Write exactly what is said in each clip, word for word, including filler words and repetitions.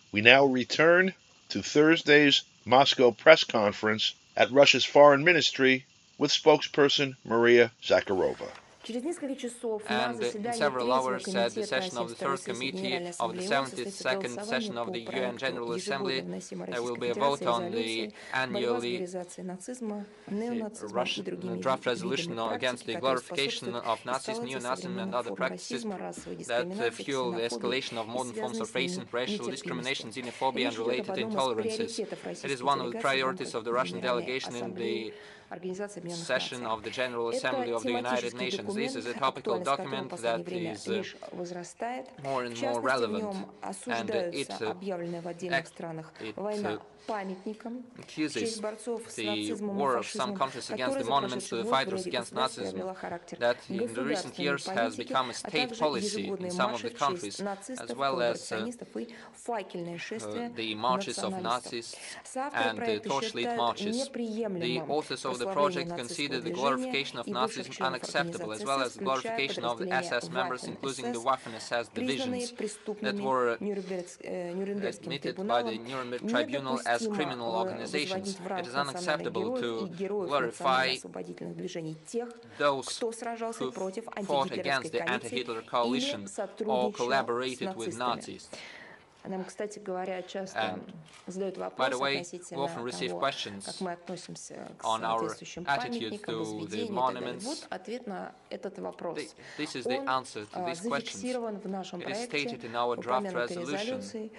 We now return to Thursday's Moscow press conference at Russia's foreign ministry with spokesperson Maria Zakharova. And in several hours, at the session of the Third Committee of the seventy-second session of the U N General Assembly, there will be a vote on the annually Russian draft resolution against the glorification of Nazis, neo-Nazism and other practices that uh, fuel the escalation of modern forms of race and racial discrimination, xenophobia and related intolerances. It is one of the priorities of the Russian delegation in the session of the General Assembly of the United Nations. This is a topical document that is uh, more and more relevant, and uh, it, uh, it uh, accuses the war of some countries against the monuments to the fighters against Nazism that in the recent years has become a state policy in some of the countries, as well as uh, uh, the marches of Nazis and the torchlit marches. The authors of the project consider the glorification of Nazism unacceptable, as well as the glorification of the S S members, including the Waffen-S S divisions that were admitted by the Nuremberg Tribunal as criminal organizations. It is unacceptable to glorify those who fought against the anti-Hitler coalition or collaborated with Nazis. Нам, кстати говоря, часто задают вопрос относительно того, как мы относимся к соответствующим памятникам, возведениям. Вот ответ на этот вопрос. Он зафиксирован в нашем проекте, в упомянутой резолюции,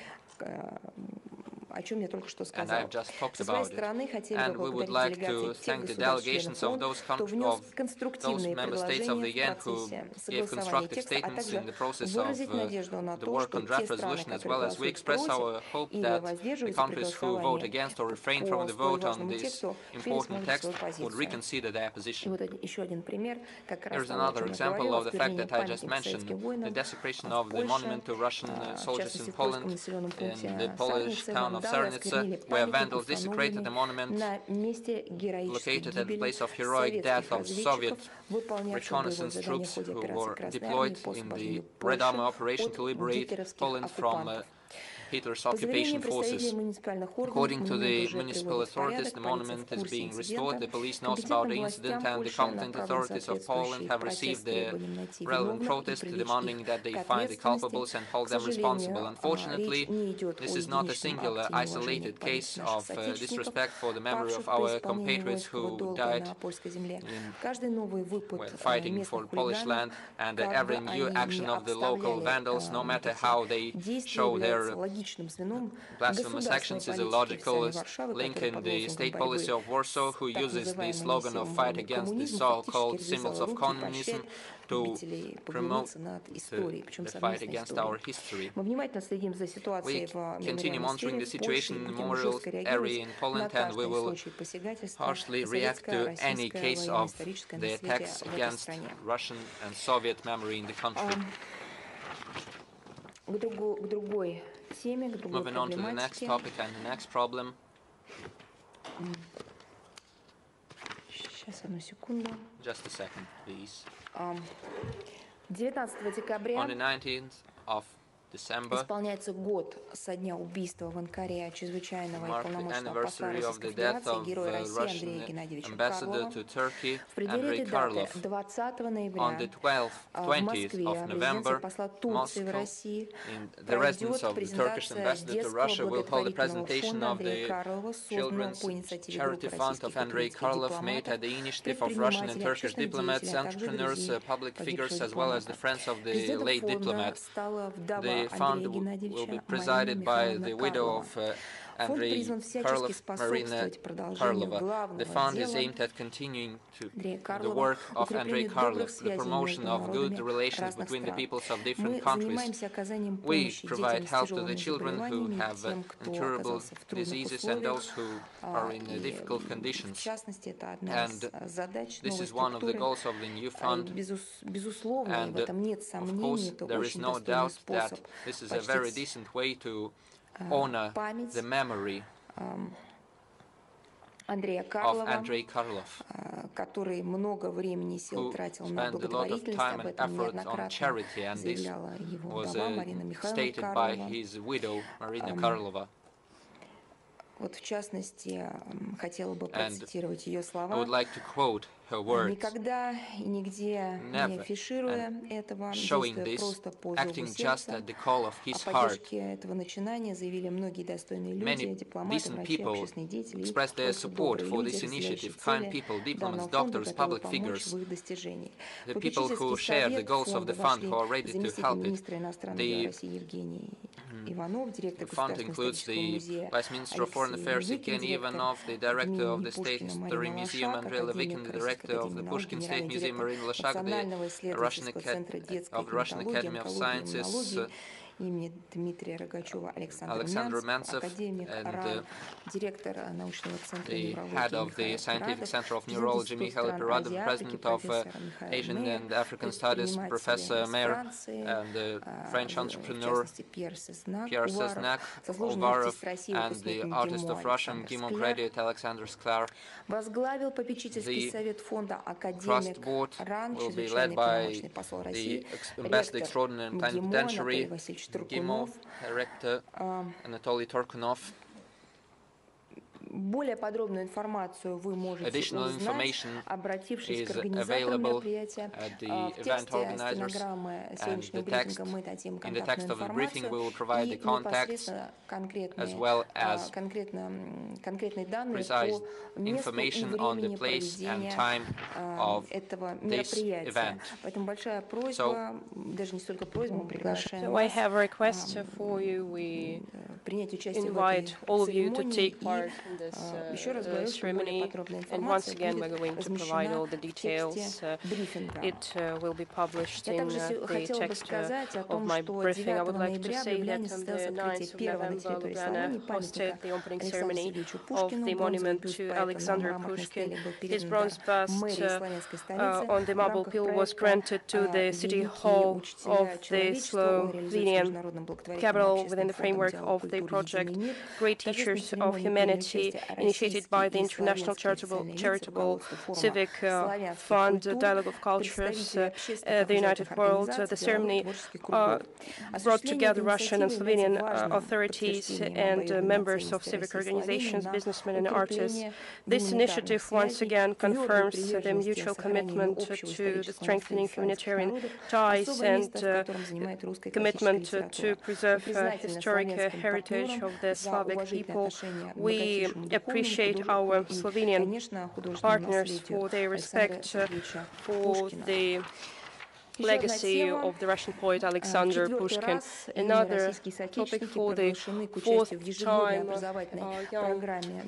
о чем я только что сказал. Со своей стороны хотели бы поблагодарить делегации тех государств, кто внес конструктивные предложения в процессе согласования текста, а также выразить надежду на то, что те страны, которые голосуют против или воздерживаются при голосовании по столь важному тексту, пересмотрят свою позицию. И вот еще один пример, как раз того, о чем я говорила, вторжение памятника советским воинам в Польше, в частности, в польском населенном пункте Сарнице, Sarnica, where vandals desecrated the monument located at the place of heroic death of Soviet reconnaissance troops who were deployed in the Red Army operation to liberate Poland from uh, Hitler's occupation forces. According to the municipal authorities, the monument is being restored. The police knows about the incident, and the competent authorities of Poland have received the relevant protest demanding that they find the culpables and hold them responsible. Unfortunately, this is not a singular, isolated case of uh, disrespect for the memory of our compatriots who died in, well, fighting for Polish land, and uh, every new action of the local vandals, no matter how they show their blasphemous actions, is a logical link in the state policy of Warsaw, who uses the slogan of fight against the so-called symbols of communism to promote the, the fight against our history. We continue monitoring the situation in the memorial area in Poland, and we will harshly react to any case of the attacks against Russian and Soviet memory in the country. Moving on to the next topic and the next problem. Just a second, please. On the nineteenth of December, исполняется год со дня убийства в Анкаре чрезвычайного и полномочного посла Российской Федерации героя России Андрея Геннадьевича Карлова. В преддверии этой даты, двадцатого ноября, в Москве, в резиденции посла Турции в России, пройдет презентация детского благотворительного фонда Андрея Карлова, созданного по инициативе группы российских академических дипломатов, предпринимателей, общественных деятелей, друзей погибших. Президентом фонда стала вдова the fund will be presided by the widow of uh, Andrei Karlov, Marina Karlova. The fund is aimed at continuing to the work of Andrei Karlov, the promotion of good relations between the peoples of different countries. We provide help to the children who have uh, incurable diseases and those who are in uh, difficult conditions. And this is one of the goals of the new fund. And uh, of course, there is no doubt that this is a very decent way to honor the memory of Andrei Karlov, который много времени и сил тратил на благотворительность, об этом неоднократно заявляла его вдова Марина Михайловна Карлова. Вот в частности, хотела бы процитировать ее слова. Никогда и нигде не афишируя этого, действуя просто по зову сердца, о поддержке этого начинания заявили многие достойные люди, дипломаты, врачи, общественные деятели и просто добрые люди, разделяющие цели данного фонда, готовы помочь в их достижениях. В попечительский совет фонда вошли заместитель министра иностранных дел России Евгений Иванов, директор Государственного исторического музея Алексей Ivanov, the director of the State History Museum, Andrei Levikin, the director of the Pushkin State Museum, Marina Lashak, the Russian Acad of the Russian Academy of Sciences, uh, имени Дмитрия Рогачева Александр, Alexander Мянц, Mantsev, академик and Аран, директор научного центра the неврологии head of the Scientific Center of Neurology, Mikhail Piradov, president of uh, Asian and African Studies, Professor Mayer, and the French entrepreneur Pierre Sesnak, Uvarov, and the artist of Russian Gimon Graduate Alexander Sklar. Возглавил попечительский совет фонда Trust академик board Аран, will be чрезвычайный led by полномочный посол the России, Ambassador Extraordinary and Plenipotentiary, Туркунов. Gimo, Director Anatoly Turkunov. Более подробную информацию вы можете узнать, обратившись к организатору мероприятия. В тексте стенограммы сегодняшнего брифинга мы дадим контактную информацию и непосредственно конкретные, конкретно, конкретные данные по месту и времени проведения этого мероприятия. Поэтому большая просьба, даже не столько просьба, мы приглашаем вас принять участие в этой церемонии. This uh, uh, ceremony, and once again we're going to provide all the details. Uh, it uh, will be published in uh, the text uh, of my briefing. I would like to say that on the ninth of November, Ljubljana hosted the opening ceremony of the monument to Alexander Pushkin. His bronze bust uh, uh, on the marble pillar was granted to the City Hall of the Slovenian capital within the framework of the project Great Teachers of Humanity, initiated by the International Charitable, Charitable Civic uh, Fund, uh, Dialogue of Cultures, uh, uh, the United World. Uh, the ceremony uh, brought together Russian and Slovenian uh, authorities and uh, members of civic organizations, businessmen and artists. This initiative once again confirms uh, the mutual commitment uh, to the strengthening humanitarian ties and uh, commitment uh, to preserve uh, historic uh, heritage of the Slavic people. We appreciate our Slovenian partners for their respect uh, for the legacy of the Russian poet Alexander Pushkin. Another topic for the fourth time, uh, young,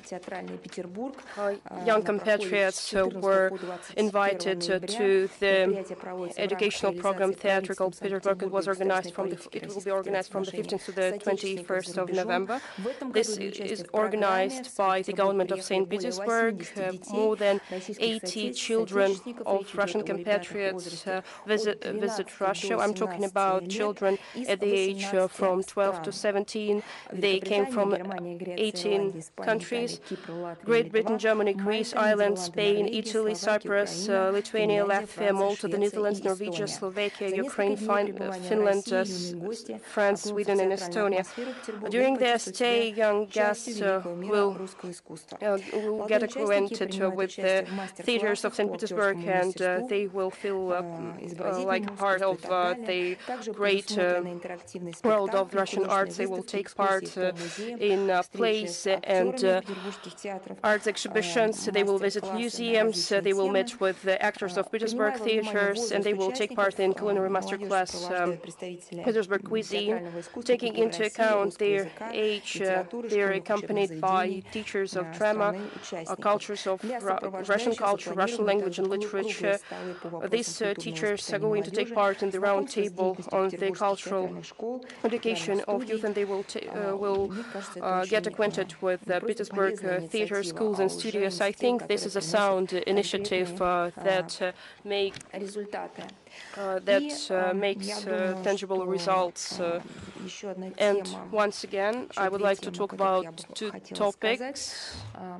uh, young compatriots uh, were invited uh, to the educational program Theatrical Petersburg. It was organized from the, it will be organized from the fifteenth to the twenty-first of November. This is organized by the government of Saint Petersburg. Uh, more than eighty children of Russian compatriots uh, visit visit Russia. I'm talking about children at the age uh, from twelve to seventeen. They came from eighteen countries: Great Britain, Germany, Greece, Ireland, Spain, Italy, Cyprus, uh, Lithuania, Latvia, Malta, the Netherlands, Norwegia, Slovakia, Ukraine, fin uh, Finland, uh, France, Sweden, and Estonia. During their stay, young guests uh, will, uh, will get acquainted uh, with the theaters of Saint Petersburg, and uh, they will feel uh, uh, like part of uh, the great uh, world of Russian arts. They will take part uh, in uh, plays and uh, arts exhibitions. They will visit museums. Uh, they will meet with the actors of Petersburg theaters, and they will take part in culinary masterclass um, Petersburg cuisine. Taking into account their age, uh, they are accompanied by teachers of drama, uh, cultures of Ru Russian culture, Russian language and literature. Uh, these uh, teachers are going to take part in the roundtable on the cultural education of youth, and they will uh, will uh, get acquainted with the Petersburg uh, theater schools and studios. I think this is a sound initiative uh, that uh, make uh, that uh, makes uh, tangible results. Uh, and once again, I would like to talk about two topics.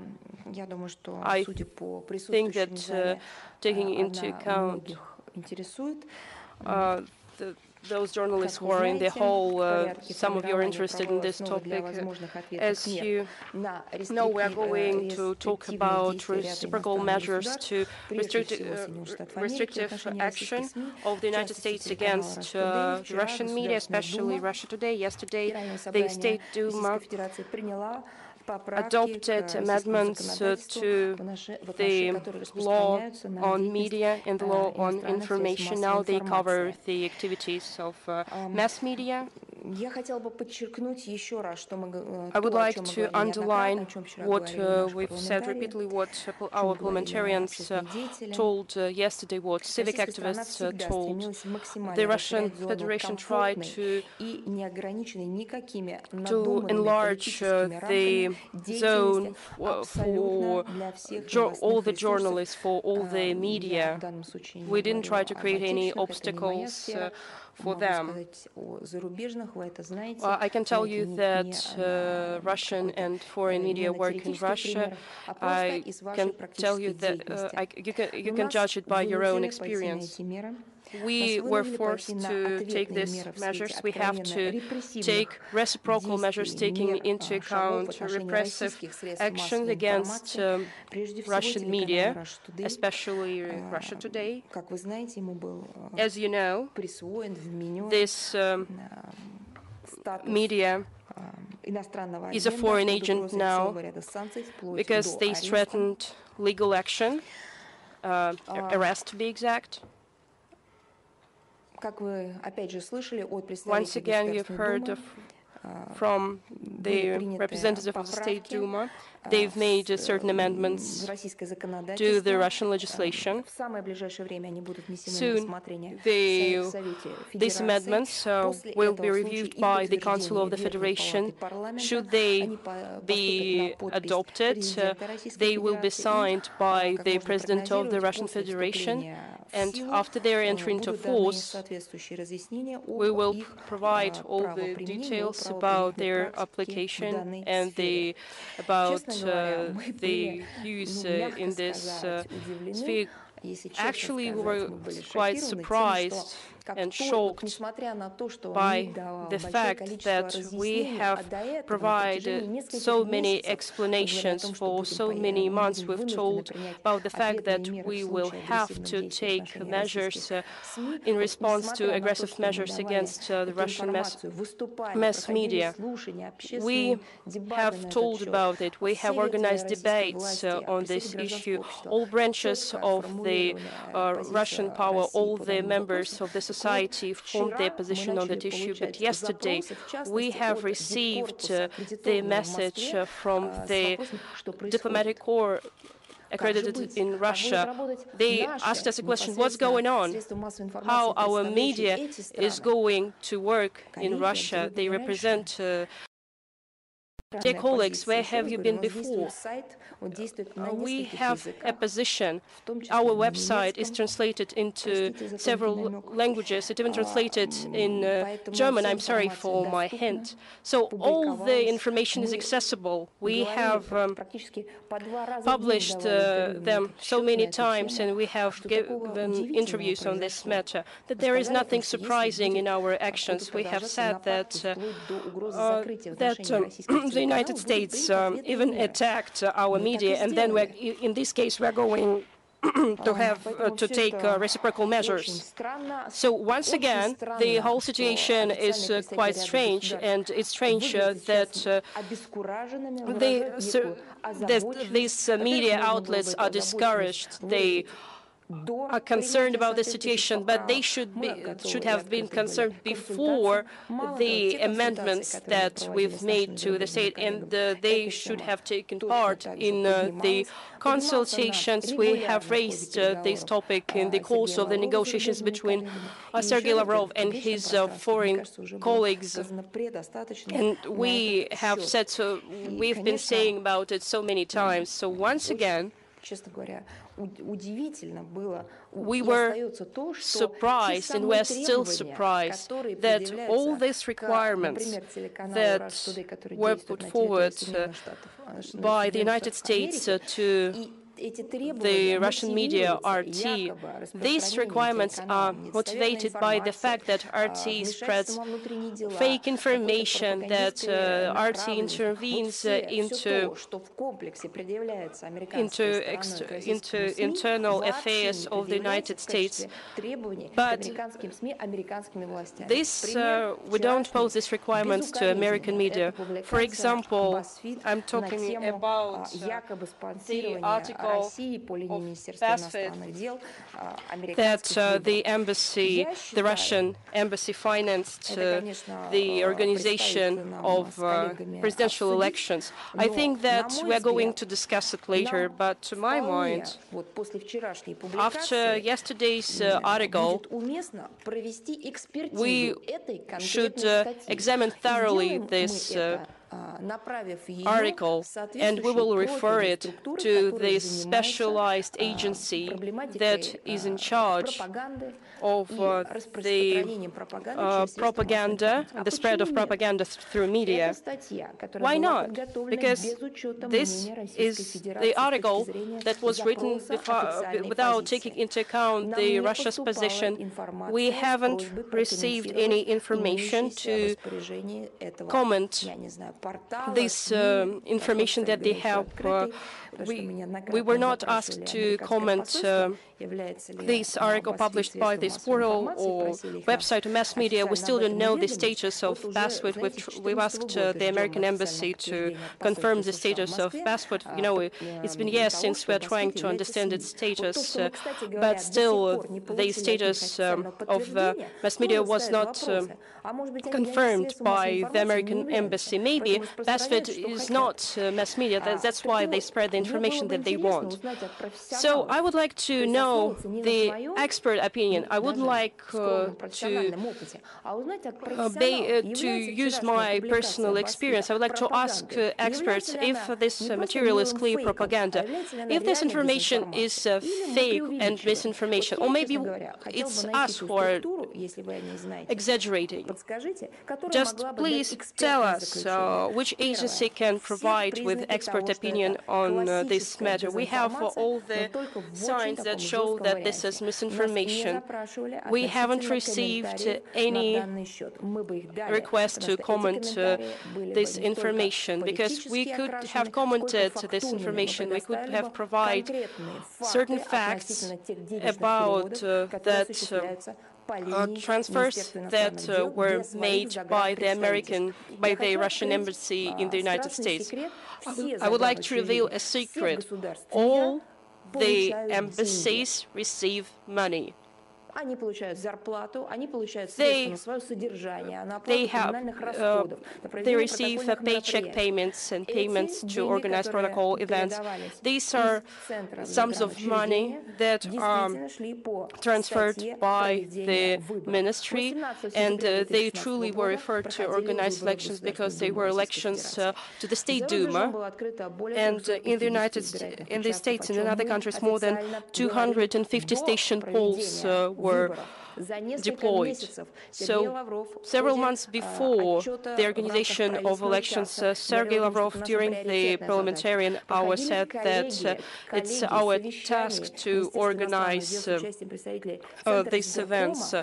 I think that uh, taking into account uh, the, those journalists who are in the hall, uh, some of you are interested in this topic. As you know, we are going to talk about reciprocal measures to restrict, uh, restrictive action of the United States against uh, the Russian media, especially Russia Today. Yesterday, the State Duma adopted amendments uh, to the law on media and the law on information. Now they cover the activities of uh, mass media. I would like to underline what uh, we've said repeatedly, what our parliamentarians uh, told uh, yesterday, what civic activists uh, told. The Russian Federation tried to, to enlarge uh, the zone for, for all the journalists, for all the media. We didn't try to create any obstacles uh, for them. Uh, I can tell you that uh, Russian and foreign media work in Russia. I can tell you that uh, I, you, can, you can judge it by your own experience. We were forced to take these measures. We have to take reciprocal measures, taking into account repressive action against um, Russian media, especially Russia Today. As you know, this um, media is a foreign agent now because they threatened legal action, uh, arrest to be exact. Once again, you've heard of, from the representative of the State Duma. They've made uh, certain amendments to the Russian legislation. Soon, they, these amendments uh, will be reviewed by the Council of the Federation. Should they be adopted, uh, they will be signed by the President of the Russian Federation. And after their entry into force, we will provide all the details about their application and the, about uh, the use uh, in this uh, sphere. Actually, we were quite surprised and shocked by the fact that we have provided so many explanations for so many months. We've told about the fact that we will have to take measures uh, in response to aggressive measures against uh, the Russian mass, mass media. We have told about it. We have organized debates uh, on this issue. All branches of the uh, Russian power, all the members of the society formed their position on that issue. But yesterday, we have received uh, the message uh, from the diplomatic corps accredited in Russia. They asked us a question: what's going on? How our media is going to work in Russia? They represent uh, Dear colleagues, where have you been before? Uh, we have a position. Our website is translated into several languages. It's even translated in uh, German. I'm sorry for my hint. So all the information is accessible. We have um, published uh, them so many times, and we have given interviews on this matter, that there is nothing surprising in our actions. We have said that, uh, uh, that um, the United States um, even attacked uh, our media, and then we're, in this case we're going to have uh, to take uh, reciprocal measures. So once again, the whole situation is uh, quite strange, and it's strange uh, that, uh, they, so, that these uh, media outlets are discouraged. They are concerned about the situation, but they should be should have been concerned before the amendments that we've made to the state, and uh, they should have taken part in uh, the consultations. We have raised uh, this topic in the course of the negotiations between uh, Sergei Lavrov and his uh, foreign colleagues, and we have said so. We've been saying about it so many times. So once again, we were surprised, and we're still surprised, that all these requirements that were put forward uh, by the United States uh, to the Russian media, R T, these requirements are motivated by the fact that R T spreads fake information, that uh, R T intervenes uh, into, into, ex into internal affairs of the United States. But this, uh, we don't pose these requirements to American media. For example, I'm talking about uh, the article of BuzzFeed that uh, the embassy, the Russian embassy, financed uh, the organization of uh, presidential elections. I think that we are going to discuss it later, but to my mind, after yesterday's uh, article, we should uh, examine thoroughly this uh, article, and we will refer it to the specialized agency that is in charge of uh, the uh, propaganda, the spread of propaganda through media. Why not? Because this is the article that was written before, without taking into account the Russia's position. We haven't received any information to comment this uh, information that they have. Uh, we, we were not asked to comment uh, this article published by this portal or website or mass media. We still don't know the status of BuzzFeed. We've, we've asked uh, the American embassy to confirm the status of BuzzFeed. You know, it's been years since we're trying to understand its status, uh, but still uh, the status um, of uh, mass media was not uh, confirmed by the American embassy. Maybe BuzzFeed is not uh, mass media. That's why they spread the information that they want. So I would like to know the expert opinion. I would like uh, to, uh, be, uh, to use my personal experience. I would like to ask uh, experts if this uh, material is clear propaganda, if this information is uh, fake and misinformation, or maybe it's us who are exaggerating. Just please tell us uh, which agency can provide with expert opinion on uh, this matter. We have uh, all the signs that show that this is misinformation. We haven't received uh, any request to comment uh, this information, because we could have commented this information. We could have provided certain facts about uh, that uh, Uh, transfers that uh, were made by the American, by the Russian embassy in the United States. I would like to reveal a secret. All the embassies receive money. They, they, have, uh, they receive uh, paycheck payments and payments to organize protocol events. These are sums of money that are transferred by the ministry, and uh, they truly were referred to organize elections because they were elections uh, to the State Duma. And uh, in the United States, in the States and in other countries, more than two hundred fifty station polls uh, were deployed. So, several months before the organization of elections, uh, Sergei Lavrov, during the parliamentarian hour, said that uh, it's our task to organize uh, uh, these events. Uh,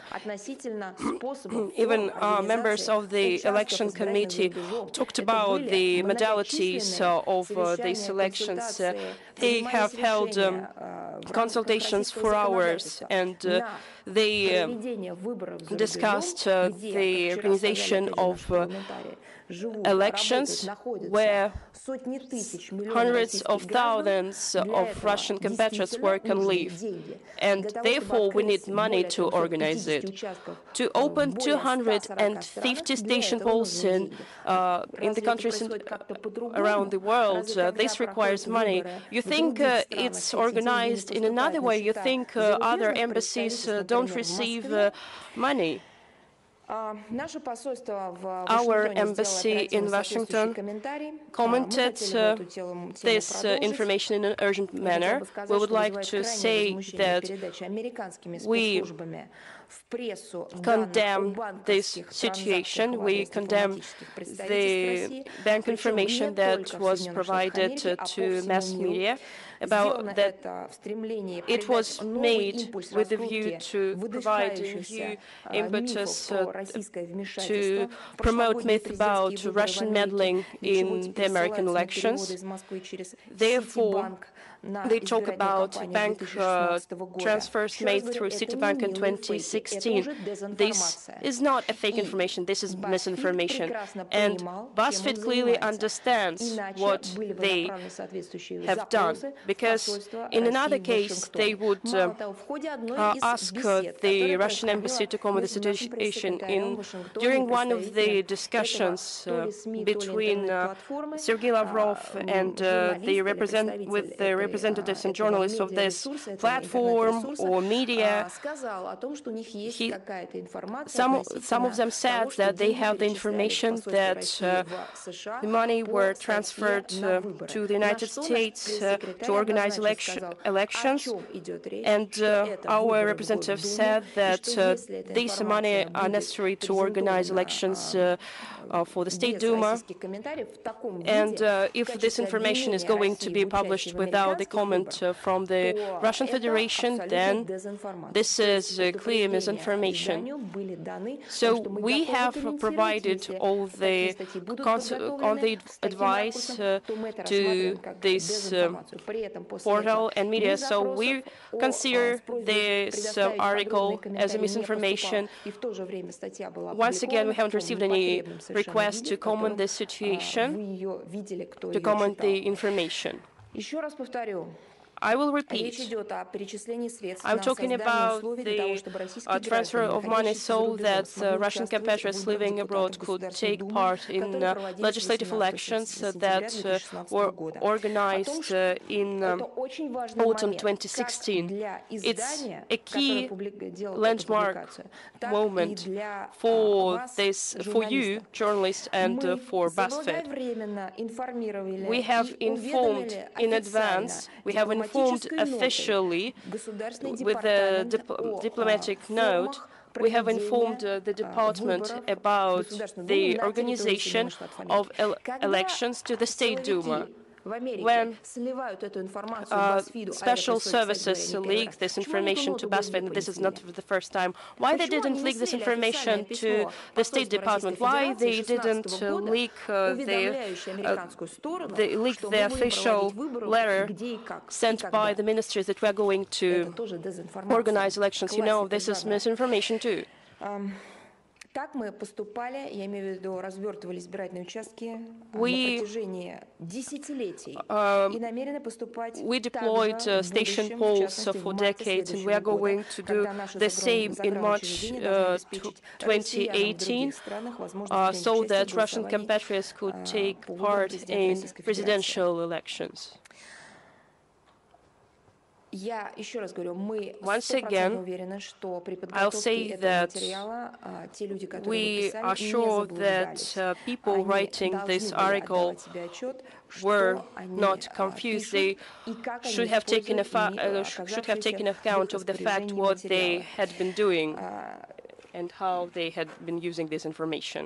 even uh, members of the election committee talked about the modalities uh, of uh, these elections. Uh, they have held um, consultations for hours, and uh, they uh, discussed uh, the organization of uh, elections where hundreds of thousands of Russian compatriots work and live. And therefore, we need money to organize it. To open two hundred fifty station polls in, uh, in the countries in, uh, around the world, uh, this requires money. You think uh, it's organized in another way? You think uh, other embassies uh, don't receive uh, money? Our embassy in Washington commented uh, this uh, information in an urgent manner. We would like to say that we condemn this situation. We condemn the bank information that was provided uh, to mass media about that it was made with a view to provide a new impetus uh, to promote myth about Russian meddling in the American elections. Therefore, they talk about bank uh, transfers made through Citibank in twenty sixteen. This is not a fake information, this is misinformation. And BuzzFeed clearly understands what they have done, because in another case they would uh, uh, ask uh, the Russian embassy to comment the situation. In, during one of the discussions uh, between uh, Sergei Lavrov and uh, the represent with the representatives and journalists of this platform or media, he, some, some of them said that they have the information that uh, the money were transferred uh, to the United States uh, to organize election, elections, and uh, our representative said that uh, these money are necessary to organize elections uh, uh, for the State Duma, and uh, if this information is going to be published without the comment uh, from the Russian Federation, then this is uh, clear misinformation. So we have provided all the, all the advice uh, to this uh, portal and media, so we consider this uh, article as a misinformation. Once again, we haven't received any request to comment the situation, to comment the information. I will repeat. I'm talking about the uh, transfer of money so that uh, Russian compatriots living abroad could take part in uh, legislative elections uh, that uh, were organized uh, in um, autumn twenty sixteen. It's a key landmark moment for this, for you, journalists, and uh, for BuzzFeed. We have informed in advance, we have informed informed officially with a dip diplomatic note. We have informed uh, the department about the organization of el elections to the State Duma. When uh, special services leak this information to BuzzFeed, and this is not the first time, why they didn't leak this information to the State Department? Why they didn't uh, leak uh, the, uh, the leak the official letter sent by the ministries that we're going to organize elections? You know, this is misinformation too. Так мы поступали, я имею в виду, развертывали избирательные участки на протяжении десятилетий и намерены поступать We deployed uh, station polls uh, for decades, and we are going to do the same in March uh, twenty eighteen, uh, so that Russian compatriots could take part in presidential elections. Once again, I'll say that we are sure that uh, people writing this article were not confused. They should have taken a uh, should have taken account of the fact what they had been doing and how they had been using this information.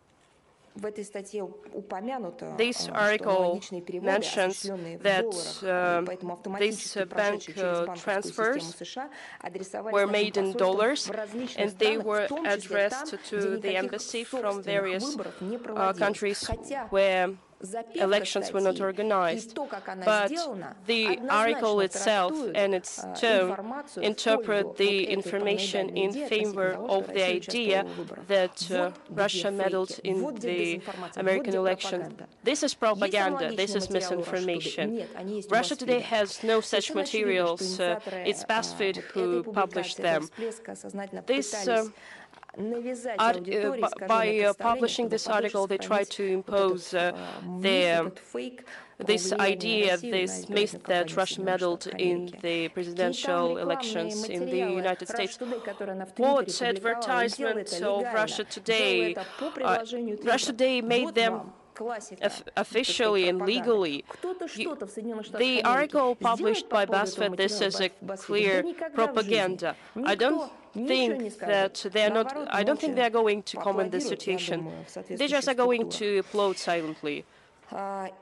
This article mentions that uh, these uh, bank uh, transfers were made in dollars, and they were addressed to the embassy from various uh, countries where elections were not organized. But the article itself and its tone interpret the information in favor of the idea that uh, Russia meddled in the American election. This is propaganda. This is misinformation. Russia Today has no such materials. Uh, it's BuzzFeed who published them. This uh, Art, uh, by uh, publishing this article, they try to impose uh, their, this idea, this myth that Russia meddled in the presidential elections in the United States. What advertisements of Russia Today? Uh, Russia Today made them officially and legally. You, the article published by BuzzFeed, this is a clear propaganda. I don't think that they are not. I don't think they are going to comment the situation. They just are going to applaud silently. But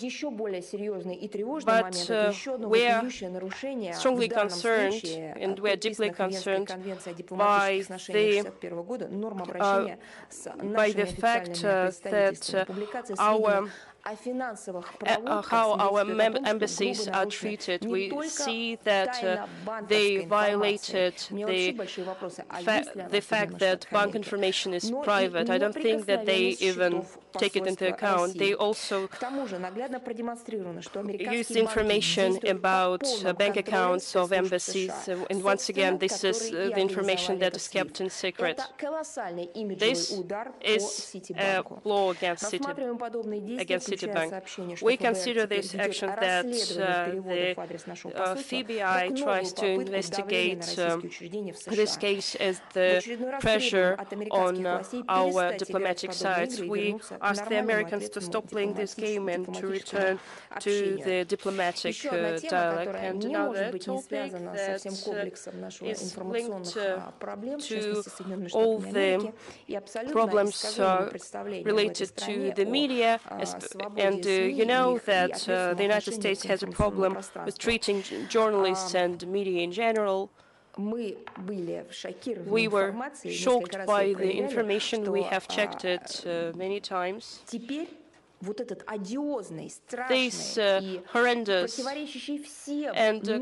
uh, we are strongly concerned, and we are deeply concerned by the, uh, by the fact uh, that uh, our Uh, how our embassies are treated. We see that uh, they violated the, fa the fact that bank information is private. I don't think that they even take it into account. They also used information about uh, bank accounts of embassies, uh, and once again, this is uh, the information that is kept in secret. This is a law against Citibank. Against Citibank. We consider this action that uh, the uh, F B I tries to investigate um, this case as the pressure on uh, our diplomatic sides. We ask the Americans to stop playing this game and to return to the diplomatic uh, dialogue. And another topic that uh, is linked uh, to all the problems uh, related to the media, and uh, you know that uh, the United States has a problem with treating journalists and media in general. We were shocked by the information. We have checked it uh, many times. This uh, horrendous and, uh,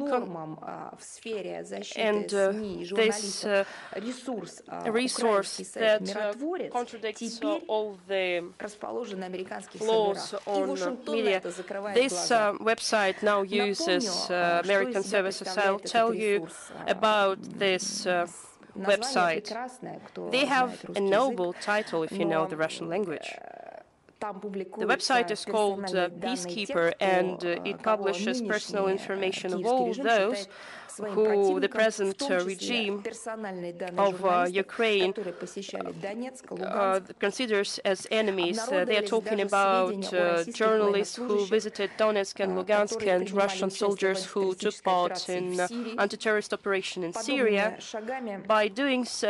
and uh, this uh, resource that uh, contradicts uh, all the laws on uh, media. This uh, website now uses uh, American services. I'll tell you about this uh, website. They have a noble title if you know the Russian language. The website is called uh, Peacekeeper, and uh, it publishes personal information of all those who the present uh, regime of uh, Ukraine uh, considers as enemies. Uh, they are talking about uh, journalists who visited Donetsk and Lugansk and Russian soldiers who took part in uh, anti-terrorist operation in Syria. By doing so,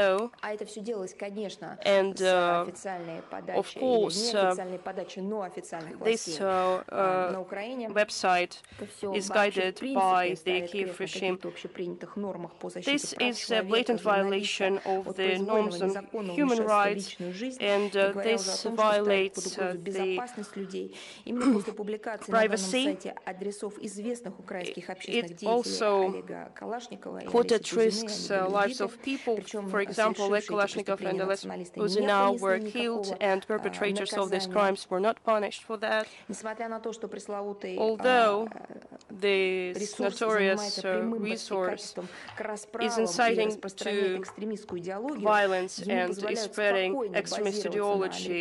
and uh, of course, uh, this uh, uh, website is guided by the Kiev regime. This is a blatant violation of the norms on human rights, and uh, this violates uh, the privacy. It also put at risk uh, lives of people. For example, Oleg Kalashnikov and Oleg Uzinaw were killed, and perpetrators of these crimes were not punished for that. Although this notorious uh, resource is inciting to violence and is spreading extremist ideology.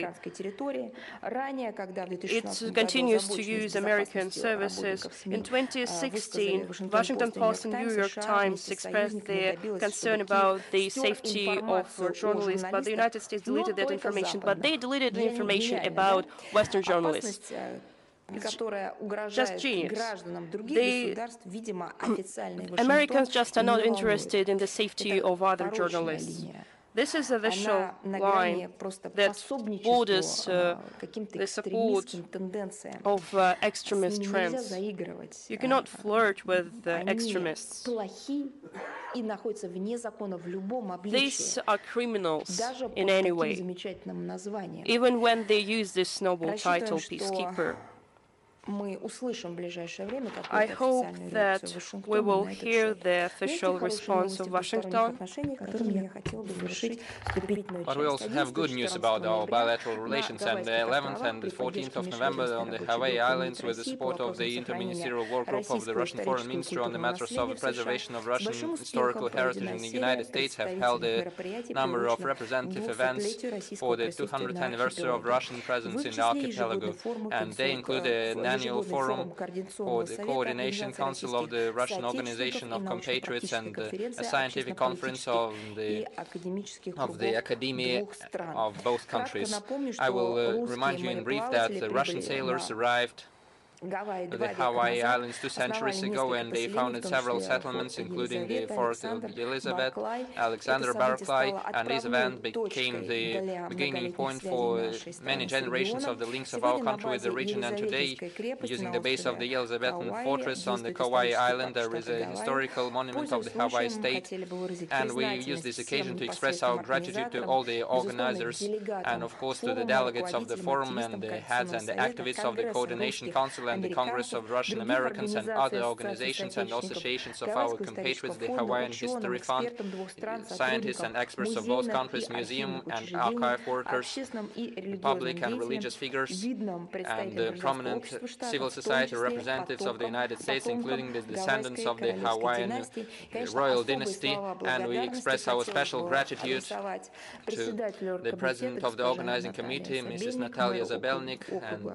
It continues to use American services. In twenty sixteen, Washington Post and New York Times expressed their concern about the safety of journalists, but the United States deleted that information. But they deleted the information about Western journalists. Just genius. The Americans just are not interested in the safety of other journalists. This is a visual line that borders uh, the support of uh, extremist trends. You cannot flirt with uh, extremists. These are criminals in any way, even when they use this noble title, peacekeeper. I hope that we will hear the official response of Washington. But we also have good news about our bilateral relations, and the eleventh and the fourteenth of November on the Hawaii Islands, with the support of the Interministerial Work Group of the Russian Foreign Ministry on the matters of the preservation of Russian historical heritage in the United States, have held a number of representative events for the two hundredth anniversary of Russian presence in the archipelago, and they include an annual forum for the Coordination Council of the Russian Organization of Compatriots and uh, a scientific conference of the, of the Academy of both countries. I will uh, remind you in brief that the Russian sailors arrived the Hawaii Islands two centuries ago, and they founded several settlements, including the Fort Elizabeth, Alexander Barclay, and this event became the beginning point for many generations of the links of our country with the region. And today, using the base of the Elizabethan fortress on the Kauai Island, there is a historical monument of the Hawaii state, and we use this occasion to express our gratitude to all the organizers and, of course, to the delegates of the forum and the heads and the activists of the Coordination Council and the Congress of Russian Americans and other organizations and associations of our compatriots, the Hawaiian History Fund, scientists and experts of both countries, museum and archive workers, public and religious figures, and uh, prominent civil society representatives of the United States, including the descendants of the Hawaiian uh, royal dynasty. And we express our special gratitude to the President of the Organizing Committee, Missus Natalia Zabelnik, and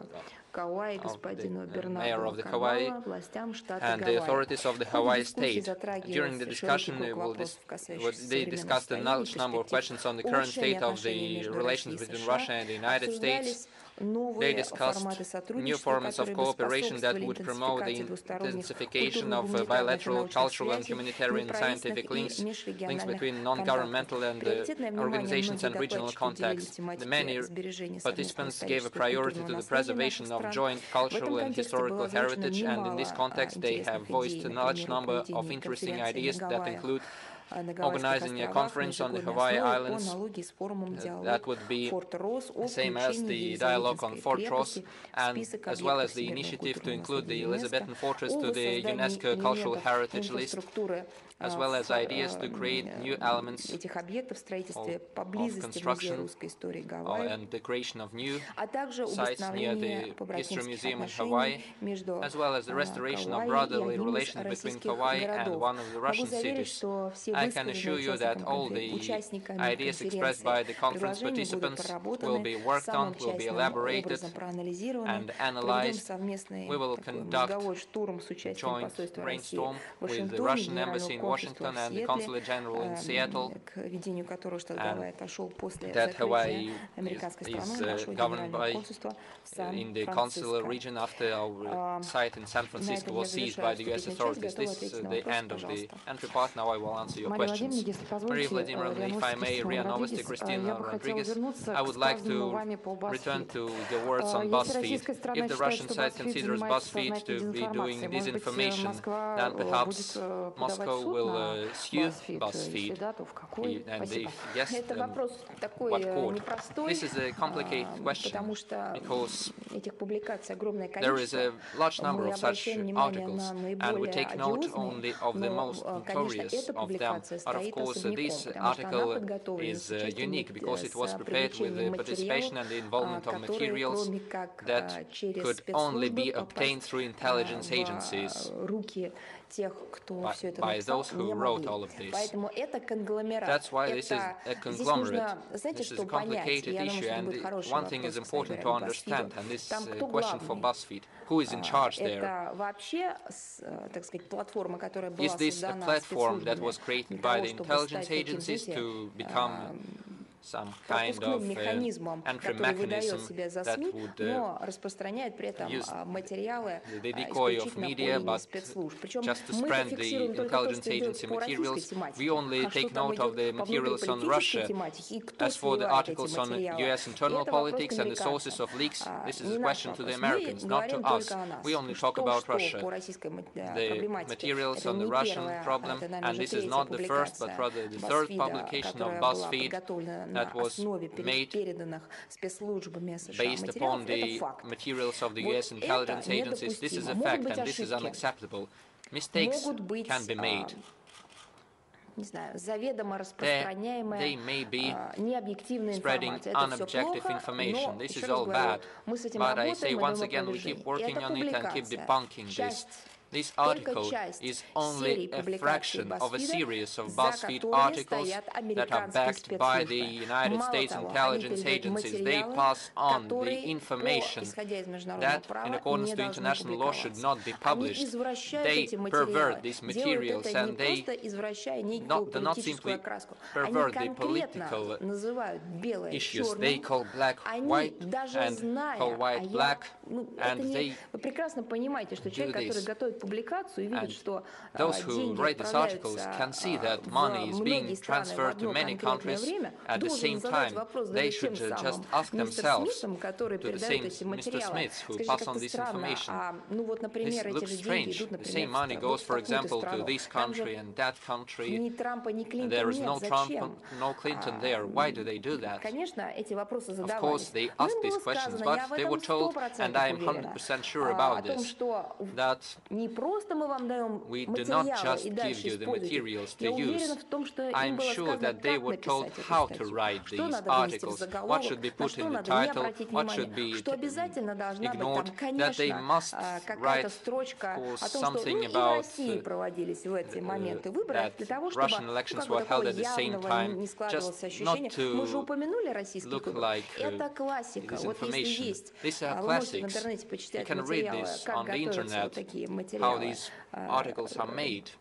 of the mayor of the Hawaii and the authorities of the Hawaii state. During the discussion, we'll dis they discussed a large number of questions on the current state of the relations between Russia and the United States. They discussed new forms of cooperation that would promote the intensification of uh, bilateral, cultural and humanitarian and scientific links, links between non-governmental and uh, organizations and regional contacts. The many participants gave a priority to the preservation of joint cultural and historical heritage, and in this context they have voiced a large number of interesting ideas that include organizing a conference on the Hawaii Islands uh, that would be the same as the dialogue on Fort Ross, and as well as the initiative to include the Elizabethan fortress to the UNESCO Cultural Heritage List, as well as ideas to create new elements of, of construction uh, and the creation of new sites near the History Museum in Hawaii, as well as the restoration of brotherly relations between Hawaii and one of the Russian cities. I can assure you that all the ideas expressed by the conference participants will be worked on, will be elaborated and analyzed. We will conduct a joint brainstorm with the Russian Embassy in Washington and the Consulate General in Seattle, and that Hawaii is, is uh, governed by uh, in the consular region after our site in San Francisco was seized by the U S authorities. This is uh, the end of the entry part. Now I will answer your questions. Maria Vladimirovna, if I may, R I A Novosti, Christina Rodriguez, I would like to return to the words on BuzzFeed. If the Russian side considers BuzzFeed to be doing disinformation, then perhaps Moscow will uh, sue BuzzFeed. And if yes, then what court? This is a complicated question because there is a large number of such articles, and we take note only of the most notorious of them. But of course, uh, this article is uh, unique because it was prepared with the participation and the involvement of materials that could only be obtained through intelligence agencies by, by those who wrote all of this. That's why this is a conglomerate. This is a complicated issue, and one thing is important to understand, and this is a question for BuzzFeed. Who is in charge there? Is this a platform that was created by the intelligence agencies to become some kind of uh, entry mechanism that would uh, use the decoy of media, but just to spread the intelligence agency materials. We only take note of the materials on Russia. As for the articles on U S internal politics and the sources of leaks, this is a question to the Americans, not to us. We only talk about Russia. The materials on the Russian problem, and this is not the first, but rather the third publication of BuzzFeed that was made based upon the materials of the U S intelligence agencies. This is a fact, and this is unacceptable. Mistakes can be made. They, they may be spreading unobjective information. This is all bad. But I say once again, we keep working on it and keep debunking this. This article is only a fraction of a series of BuzzFeed articles that are backed by the United States intelligence agencies. They pass on the information that, in accordance to international law, should not be published. They pervert these materials, and they not, do not simply pervert the political issues. They call black white and call white black, and they do this. And those who write these articles can see that money is being transferred to many countries at the same time. They should uh, just ask themselves, to the same Mister Smiths who pass on this information. This looks strange. The same money goes, for example, to this country and that country. And there is no Trump, no Clinton there. Why do they do that? Of course, they ask these questions, but they were told, and I am one hundred percent sure about this, that we do not just give you the materials to use. I am sure that they were told how to write these articles, what should be put in the title, what should be ignored, that they must write for something about uh, that Russian elections were held at the same time, just not to look like uh, disinformation. These are classics. You can read this on the internet, how these articles are made.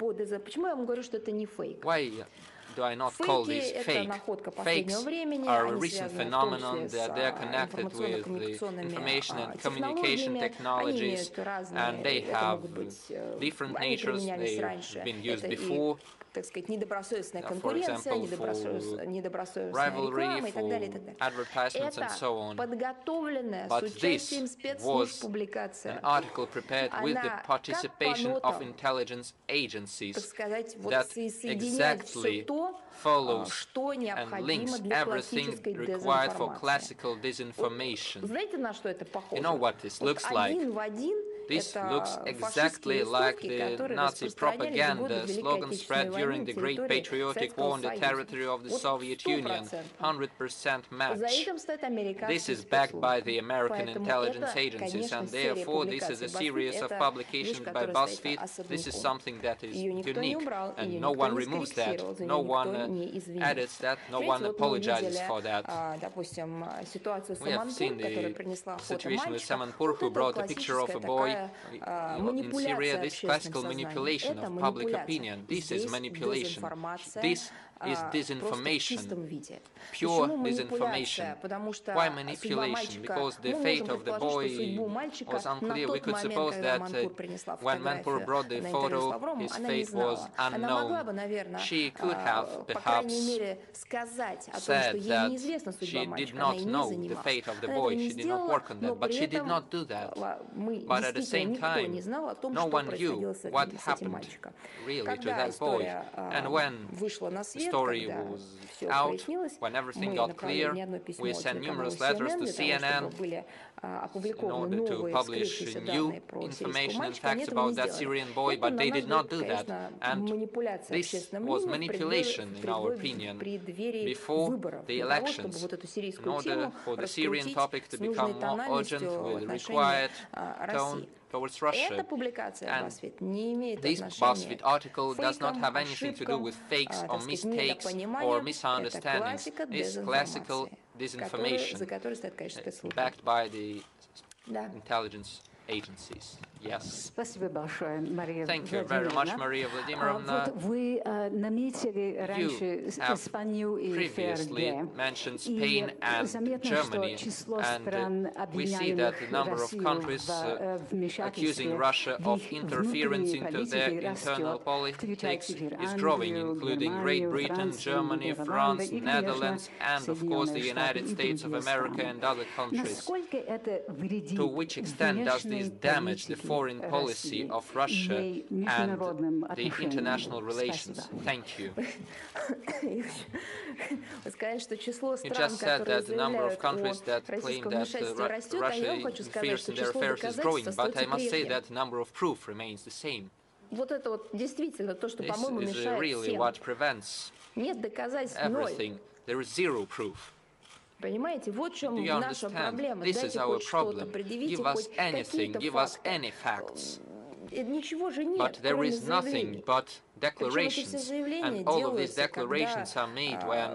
Why do I not call these fake? Fakes are a recent phenomenon, that they are connected with the information and communication technologies, and they have different natures. They've been used before. так сказать, недобросовестная конкуренция, недобросовестная реклама и так далее, и так далее. Это подготовленная с участием спецслужб публикация. An article prepared with the participation of intelligence agencies that exactly follows and links everything required for classical disinformation. You know what this looks like? This looks exactly like the Nazi propaganda slogan spread during the Great Patriotic War on the territory of the Soviet Union. one hundred percent match. This is backed by the American intelligence agencies, and therefore this is a series of publications by BuzzFeed. This is something that is unique, and no one removes that, no one uh, edits that, no one apologizes for that. We have seen the situation with Samanpur, who brought a picture of a boy in Syria. This classical manipulation of public opinion. This is manipulation. This is disinformation, pure disinformation. Why manipulation? Because the fate of the boy was unclear. We could suppose that uh, when Manpur brought the photo, his fate was unknown. She could have perhaps said that she did not know the fate of the boy. She did not work on that, but she did not do that. But at the same time, no one knew what happened really to that boy. And when the story was out, when everything got clear, we sent numerous letters to C N N in order to publish new information and facts about that Syrian boy, but they did not do that. And this was manipulation, in our opinion, before the elections, in order for the Syrian topic to become more urgent with the required tone towards Russia. And this BuzzFeed article does not have anything to do with fakes or mistakes or misunderstandings. It's classical disinformation backed by the intelligence agencies. Yes. Maria Thank you very much, Maria Vladimirovna. You have previously mentioned Spain and Germany, and uh, we see that the number of countries uh, accusing Russia of interference into their internal politics is growing, including Great Britain, Germany, France, Netherlands, and of course the United States of America and other countries. To which extent does this damage the foreign policy of Russia and the international relations? Thank you. You just said that the number of countries that claim that uh, Ru Russia interferes in their affairs is growing, but I must say that the number of proof remains the same. This is uh, really what prevents everything. There is zero proof. Do you understand? This is our problem. Give us anything, give us any facts. But there is nothing but declarations, and all of these declarations are made when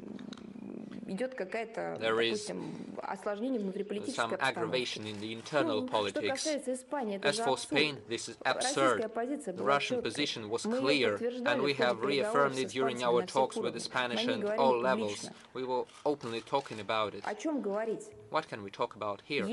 there is some aggravation in the internal politics. As for Spain, this is absurd. The Russian position was clear, and we have reaffirmed it during our talks with the Spanish and all levels. We were openly talking about it. What can we talk about here?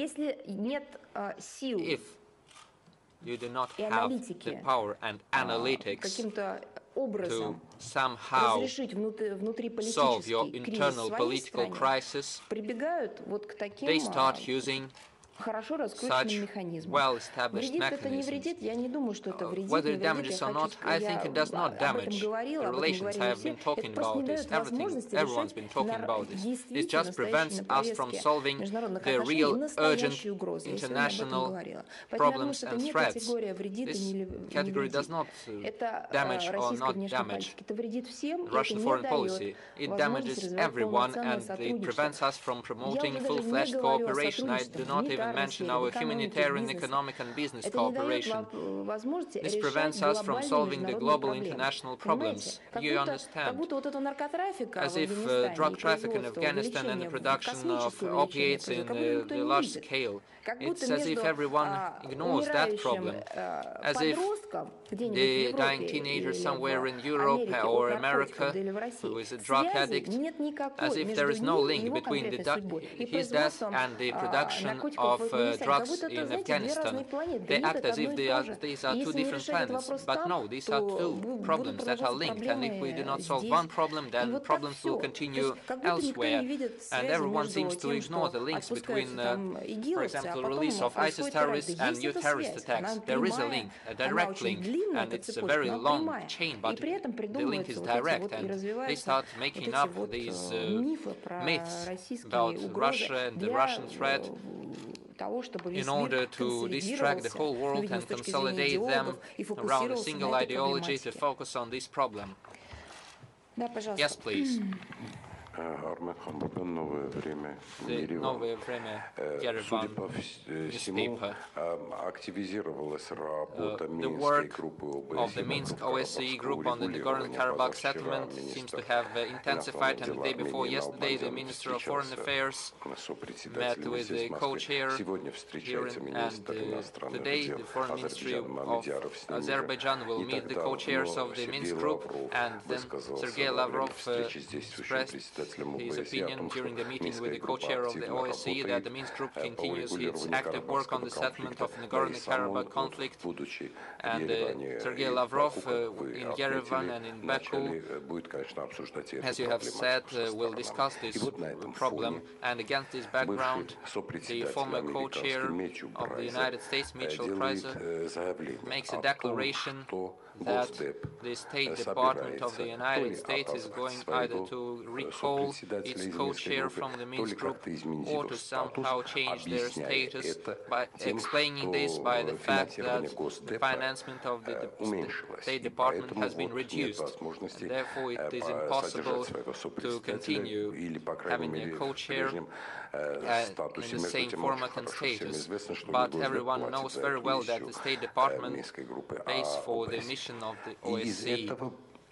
If you do not have the power and analytics to somehow solve your internal political crisis, they start using such well-established mechanisms. Uh, whether it damages or not, I think it does not damage the relations. I have been talking about this. Everything, everyone's been talking about this. This just prevents us from solving the real, urgent international problems and threats. This category does not uh, damage or not damage Russian foreign policy. It damages everyone, and it prevents us from promoting full-fledged cooperation. I do not even mention our humanitarian, economic and business cooperation. This prevents us from solving the global international problems. You understand? As if uh, drug traffic in Afghanistan and the production of opiates in uh, the large scale. It's as if everyone ignores that problem. As if the dying teenager somewhere in Europe or America who is a drug addict, as if there is no link between the his death and the production of uh, drugs in Afghanistan. They act as if they are, these are two different planets. But no, these are two problems that are linked. And if we do not solve one problem, then problems will continue elsewhere. And everyone seems to ignore the links between, uh, for example, the release of ISIS terrorists and new terrorist attacks. There is a link, a direct link, and it's a very long chain, but the link is direct. And they start making up these uh, myths about Russia and the Russian threat in order to distract the whole world and consolidate them around a single ideology to focus on this problem. Yes, please. Армен Хамбардан, новое время, новое время, судя по всему, активизировалась работа Минской группы O S C E group on the Nagorno-Karabakh settlement seems to have uh, intensified, and the day before yesterday the Minister of Foreign Affairs met with the co-chair here, and uh, today the Foreign Ministry of Azerbaijan will meet the co-chairs of the Minsk group, and then Sergei Lavrov uh, expressed his opinion during the meeting with the co-chair of the O S C E that the Minsk group continues its active work on the settlement of the Nagorno-Karabakh conflict, and uh, Sergei Lavrov uh, in Yerevan and in Baku, as you have said, uh, will discuss this problem. And against this background, the former co-chair of the United States, Mitchell Kreiser, makes a declaration that the State Department of the United States is going either to recall its co-chair from the Minsk group or to somehow change their status, by explaining this by the fact that the financement of the, the State Department has been reduced, and therefore it is impossible to continue having a co-chair uh, in the same format and status. But everyone knows very well that the State Department pays for the mission of the O S C E.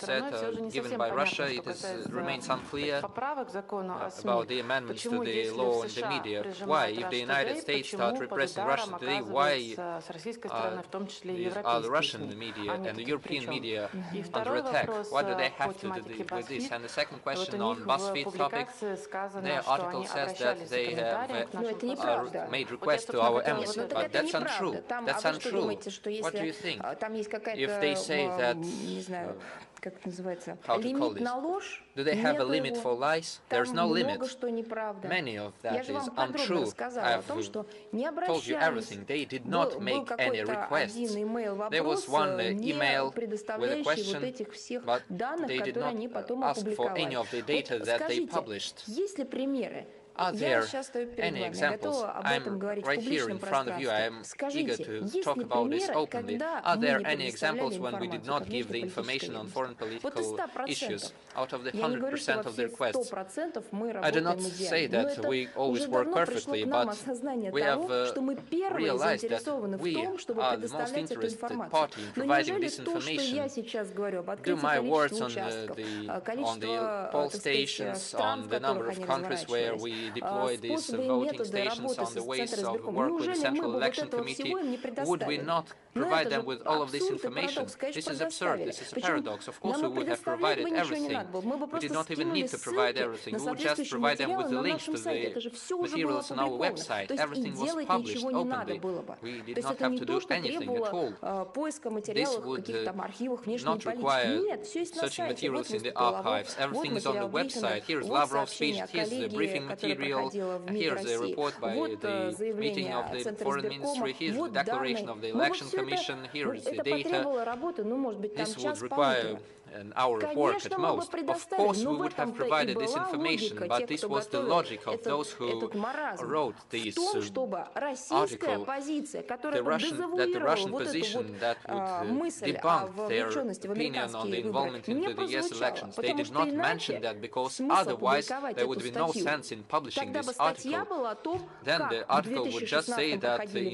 set uh, given by Russia, it is, uh, remains unclear about the amendments to the law on the media. Why, if the United States start repressing Russia today, why uh, are the Russian media and the European media under attack? What do they have to do with this? And the second question on BuzzFeed topic, their article says that that they have uh, made requests to our embassy, but that's untrue. That's untrue. What do you think? If they say that, uh, how to call this? Do they have a limit for lies? There's no limit. Many of that is untrue. I've told you everything. They did not make any requests. There was one uh, email with a question, but they did not uh, ask for any of the data that they published. Are there any examples? I'm right here in front of you. I am eager to talk about this openly. Are there any examples when we did not give the information on foreign political issues out of the one hundred percent of the requests? I do not say that we always work perfectly, but we have uh, realized that we are the most interested party in providing this information. Do my words on the, the, on the poll stations, on the number of countries where we deploy these uh, voting stations, on the ways of work with the Central Election Committee, would we not provide them with all of this information? This is absurd. This is a paradox. Of course, we would have provided everything. We did not even need to provide everything. We would just provide them with the links to the materials on our website. Everything was published openly. We did not have to do anything at all. This would uh, not require searching materials in the archives. Everything is on the website. Here is Lavrov's speech. Here is the briefing material. Here is a report by the meeting of the foreign ministry. Here is the declaration of the election commission. Here is the data. This would require an hour of work at most. Of course, we would have provided this information, but this was the logic of those who wrote this uh, article. The Russian, that the Russian position that would uh, debunk their opinion on the involvement into the U S elections. They did not mention that because otherwise there would be no sense in publishing this article. Then the article would just say that in,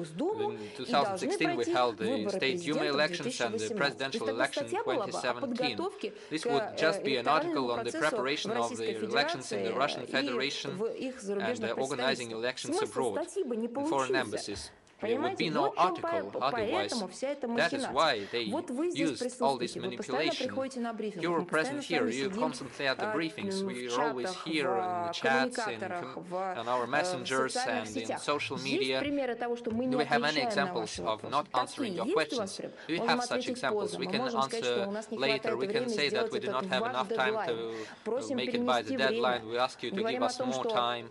in two thousand sixteen we held the State Duma elections and the presidential election in twenty seventeen. This would just be an article on the preparation of the elections in the Russian Federation and uh, organizing elections abroad in foreign embassies. There would be no article otherwise. That is why they used all this manipulation. You were present here, you constantly at the briefings. We are always here in the chats, in, on our messengers and in social media. Do we have any examples of not answering your questions? Do you have such examples? We can answer later. We can say that we do not have enough time to make it by the deadline. We ask you to give us more time.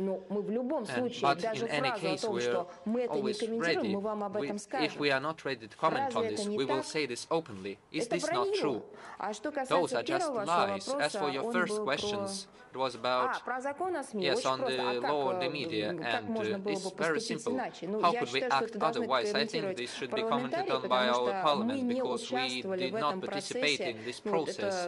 And, but in any case, we're always ready. We, if we are not ready to comment on this, we will say this openly. Is this not true? Those are just lies. As for your first questions, it was about, yes, on the law on the media, and uh, it's very simple. How could we act otherwise? I think this should be commented on by our parliament, because we did not participate in this process.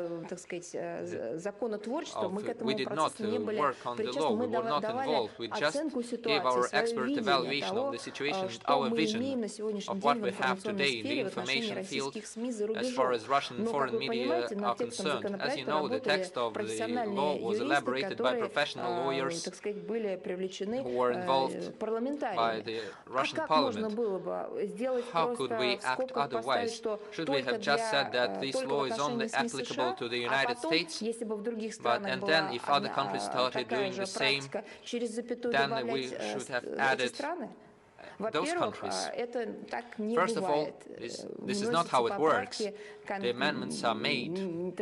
Of, we did not uh, work on the law, we were not involved. We just gave our expert evaluation of the situation, our vision of what we have today in the information field as far as Russian foreign media are concerned. As you know, the text of the law was elaborated by professional lawyers who were involved by the Russian parliament. How could we act otherwise? Should we have just said that this law is only applicable to the United States, but and then if other countries started doing the same, then we should have added those countries? First of all, this, this is not how it works. The amendments are made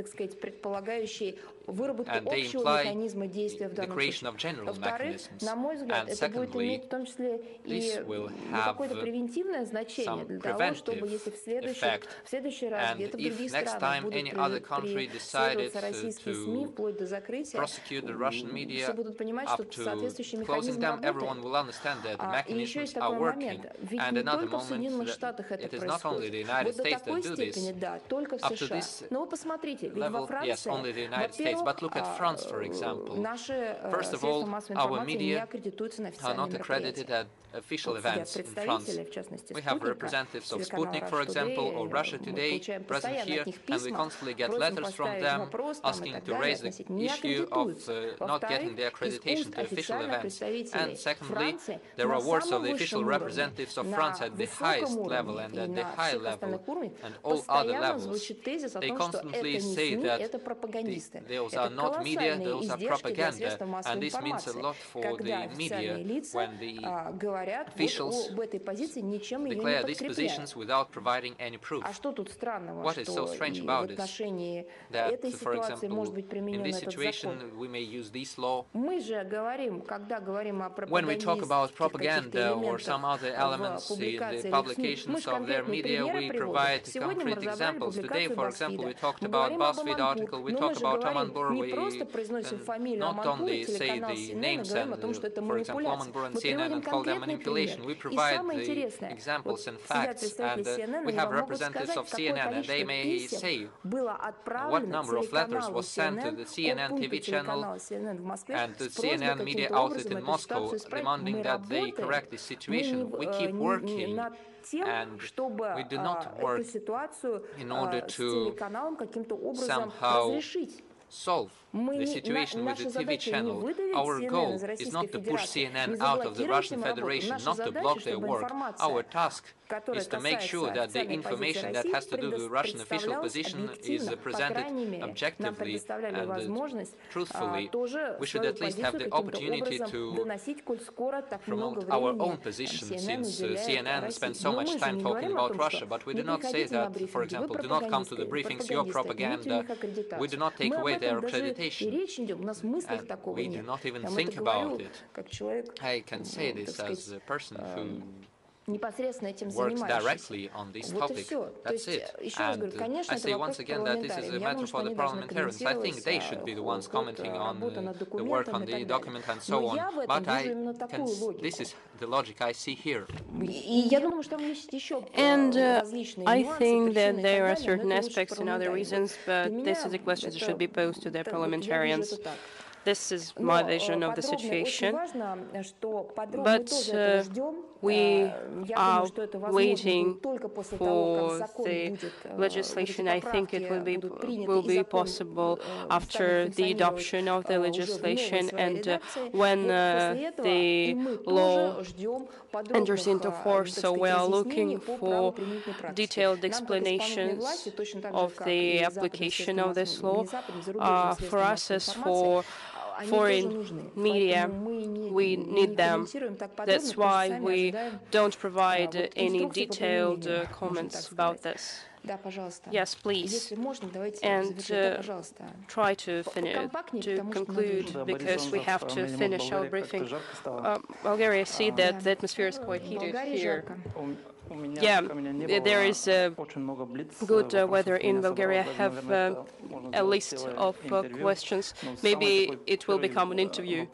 and they imply the creation of general mechanisms. And secondly, this will have some preventive effect. And if next time any other country decided uh, to prosecute the Russian media up to closing them, everyone will understand that the mechanisms are working. And another moment, it is not only the United States that do this. Up to this level, yes, only the United States. But look at France, for example. First of all, our media are not accredited at official events in France. We have representatives of Sputnik, for example, or Russia Today present here, and we constantly get letters from them asking to raise the issue of uh, not getting the accreditation to official events. And secondly, there are words of the official representatives of France at the highest level and at the high level and all other levels. They constantly say that the, the those are not media, those are propaganda. And this means a lot for the media when the officials declare these positions without providing any proof. What is so strange about it? That, for example, in this situation we may use this law. When we talk about propaganda or some other elements in the publications of their media, we provide concrete examples. Today, for example, we talked about BuzzFeed article, we talk about Amanbur, we not only say the names and, uh, for example, Amanbur and C N N and call them manipulation. We provide the examples and facts, and uh, we have representatives of C N N, and they may say what number of letters was sent to the C N N T V channel and the C N N media outlet in Moscow, demanding that they correct this situation. We keep working, and we do not work in order to somehow solve the situation with the T V channel. Our goal is not to push C N N out of the Russian Federation, not to block their work. Our task is to make sure that the information that has to do with the Russian official position is presented objectively and uh, truthfully. We should at least have the opportunity to promote our own position, since uh, C N N spends so much time talking about Russia, but we do not say that, for example, do not come to the briefings, your propaganda. We do not take away their accreditation. And we do not even think about it. I can say this as a person who works directly on this topic. That's it. And uh, I say once again that this is a matter for the parliamentarians. I think they should be the ones commenting on uh, the work on the document and so on. But I can, this is the logic I see here. And uh, I think that there are certain aspects and other reasons, but this is a question that should be posed to the parliamentarians. This is my vision of the situation, but uh, we are waiting for the legislation. I think it will be will be possible after the adoption of the legislation, and uh, when uh, the law enters into force. So we are looking for detailed explanations of the application of this law. Uh, for us, as for foreign media, we need them. That's why we don't provide any detailed uh, comments about this. Yes, please. And uh, try to finish, to conclude, because we have to finish our briefing. Uh, Bulgaria, see that the atmosphere is quite heated here. Yeah, there is uh, good uh, weather in Bulgaria. I have uh, a list of uh, questions. Maybe it will become an interview.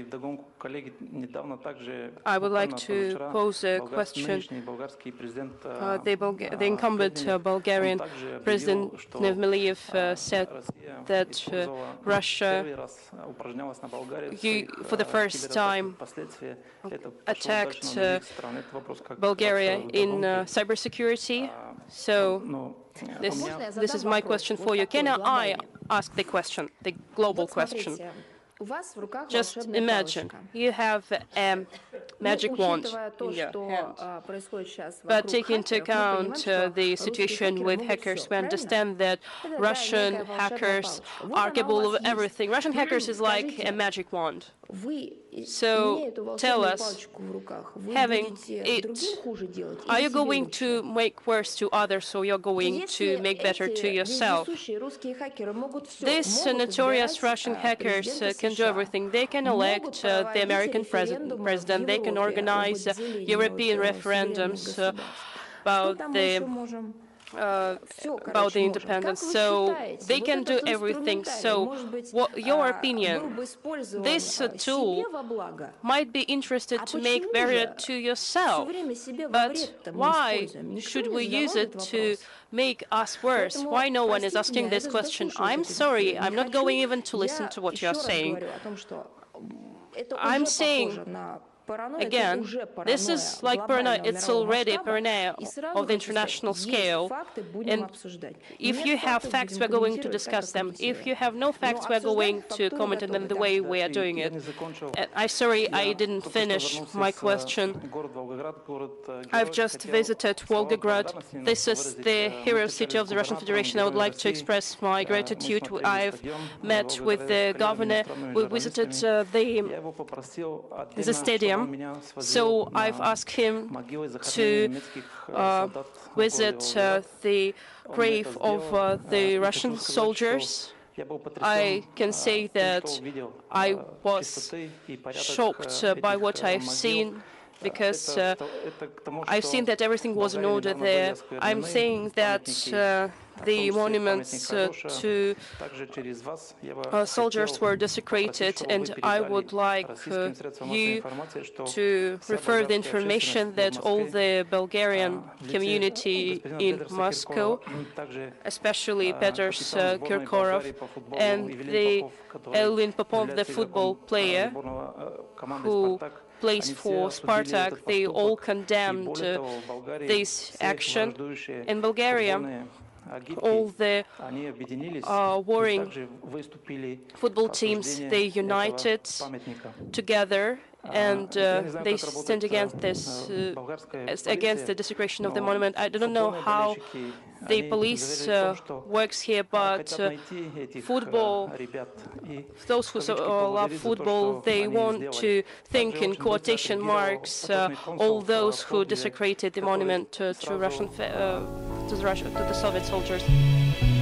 I would like to pose a question. Uh, the, Bulga the incumbent uh, Bulgarian President Nevmeliyev uh, said that uh, Russia, he, for the first time, attacked uh, Bulgaria in uh, cybersecurity. So this, this is my question for you. Can I ask the question, the global question? Just imagine, you have a magic wand in your hand. But take into account uh, the situation with hackers, we understand that Russian hackers are capable of everything. Russian hackers is like a magic wand. So tell us, having it, are you going to make worse to others, or you're going to make better to yourself? These uh, notorious Russian hackers uh, can do everything. They can elect uh, the American president, president, they can organize uh, European referendums uh, about the Uh, about the independence, so they can do everything. So, what your opinion? This uh, tool might be interested to make barrier to yourself, but why should we use it to make us worse? Why no one is asking this question? I'm sorry, I'm not going even to listen to what you're saying. I'm saying Again, this is like paranoia, it's already paranoia of the international scale. And if you have facts, we're going to discuss them. If you have no facts, we're going to comment on them the way we are doing it. Uh, I'm sorry, I didn't finish my question. I've just visited Volgograd. This is the hero city of the Russian Federation. I would like to express my gratitude. I've met with the governor. We visited uh, the, the stadium. So I've asked him to uh, visit uh, the grave of uh, the Russian soldiers. I can say that I was shocked uh, by what I've seen, because uh, I've seen that everything was in order there. I'm saying that uh, the monuments uh, to uh, soldiers were desecrated, and I would like uh, you to refer the information that all the Bulgarian community in Moscow, especially Peters uh, Kirkorov and the Elvin Popov, the football player who plays for Spartak, they all condemned uh, this action. In Bulgaria, all the uh, warring football teams, they united together, and uh, they stand against this, uh, against the desecration of the monument. I don't know how the police uh, works here, but uh, football, those who uh, love football, they want to think in quotation marks uh, all those who desecrated the monument uh, to Russian, uh, to the Russian, to the Soviet soldiers.